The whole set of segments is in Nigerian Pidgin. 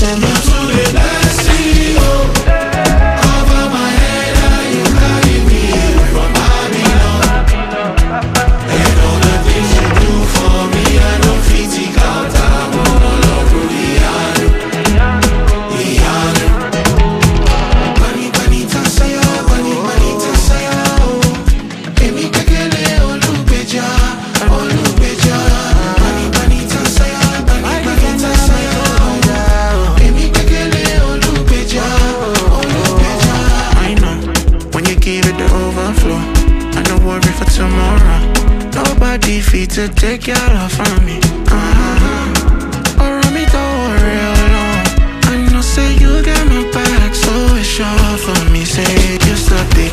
December. To the last CEO. Cover my head and you carry me from Babylon. And all the things you do for me, I don't fit it out. I'm all over Iyanu. Bani bani tasaya, bani bani tasaya. Emi kekele olubeja, olubeja. Bani bani tasaya, bani bani tasaya. Emi kekele olubeja, olubeja. I know when you give it the overflow, I don't worry for tomorrow. Nobody fit to take your love from me. Or me don't worry alone. I know say you got my back, so it's sure for me. Say you stop the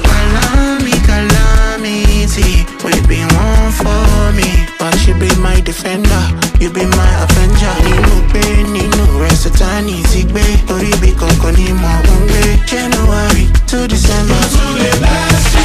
calamity. We be one for me, but you be my defender. You be my avenger. Ninu pain, ninu rest eternity. Ori be kokoni mo unbe. January to December. To the last